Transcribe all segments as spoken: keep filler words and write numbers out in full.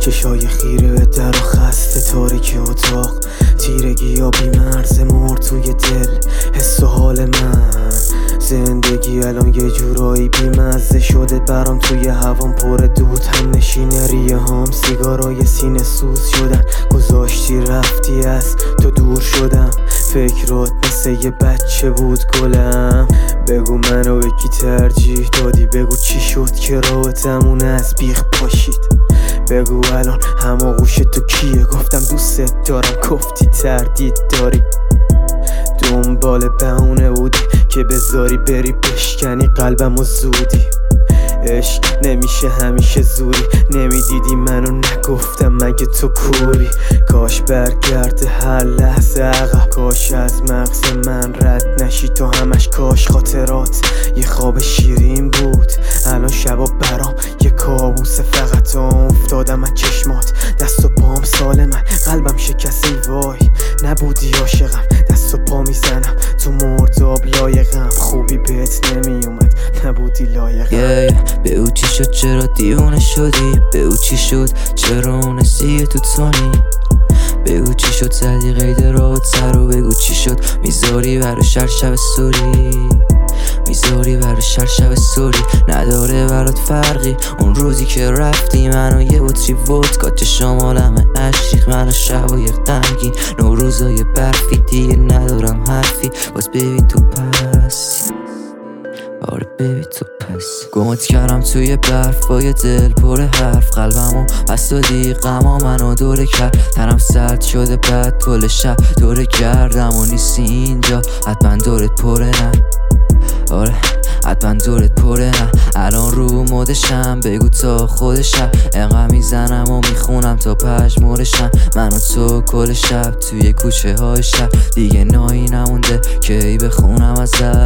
چشای خیره در و خسته تاریک اتاق، تیرگی یا بیمرز مرد توی دل. حس و حال من زندگی الان یه جورایی بیمزه شده برام، توی هوام پر دود هم نشینه ریه هام، سیگارای سینه سوز شدن. گذاشتی رفتی از تو دور شدم، فکرات مثل یه بچه بود گلم. بگو منو به کی ترجیح دادی، بگو چی شد که راحتمون از بیخ پاشید. بگو الان هماغوش تو کیه، گفتم دوست دارم گفتی تردید داری. دنبال بهونه بودی که بذاری بری بشکنی قلبم و زودی. عشق نمیشه همیشه زوری، نمیدیدی منو نگفتم مگه تو کوری. کاش برگرده هر لحظه عقب، کاش از مغز من رد نشی تو همش. کاش خاطرات یه خواب شیرین بود، الان شبا برام یه کابوسه. فقط افتادم از چشمات، دست و پام سالمن، قلبم شکسته وای. نبودی عاشقم، دست و پا میزنم تو مرداب لایقم. خوبی بهت نمیومد، نبودی لایقم. yeah, yeah. به او چی شد چرا دیوانه شدی، به او چی شد چرا اونستی تو تونی، به او چی شد زدی قید رابط سر و بگو چی شد میذاری براش هر شب سوری، میذاری براش هر شب سوری. نداره برات فرقی اون روزی که رفتی منو یه بطری ودکا چشام عالمه عشق منو شبای غمگین، نوروزای برفی دیگه ندارم حرفی. باز ببین تو پس آره ببین تو پس گمت کردم توی برف با یه دل پر حرف. قلبمو بس دادی غما منو دوره کرد، تنم سرد شده بعد کل شب دوره کردم و نیستی اینجا. حتما دورت پره نه، آره حتما دورت پره نه. الان رو مدشم بگو تا خودشم، انقدر میزنم و میخونم تا پژمردشم. من و تو کل شب توی کوچه های شب، دیگه نایی نمونده که ای بخونم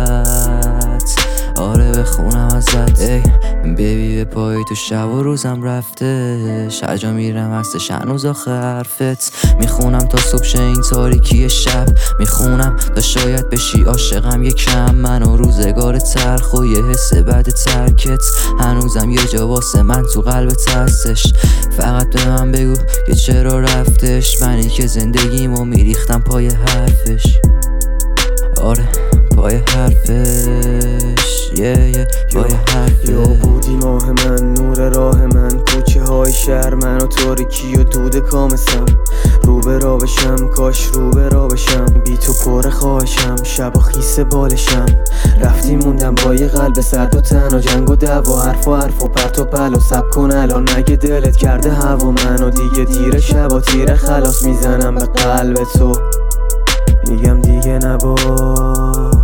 ازت، آره بخونم ازت. ای بیبی به پای تو شب و روزم رفته، هر جا میرم هستش هنوز آخه حرفت. میخونم تا صبح شه این تاریکی شب، میخونم تا شاید بشی عاشقم یکم. من و روزگار تلخ و یه حس بد ترکت، هنوزم یه جا واسه من تو قلبت هستش. فقط به من بگو که چرا رفتش، منی که زندگیمو میریختم پای حرفش، آره پای حرفش. یه یه پای حرفش. یا بودی ماه من، نور راه من، کوچه های شهر من و تاریکی و دود کامسم. رو به را بشم کاش رو به را بشم، بی تو پر خواهشم شب و خیس بالشم. رفتی موندم با یه قلب سرد و تن و جنگ و دعوا، حرف و حرف و پرت و پلا. سب کن الان نگه دلت کرده هوا منو دیگه دیر شبا تیره خلاص میزنم به قلب تو، میگم دیگه نبا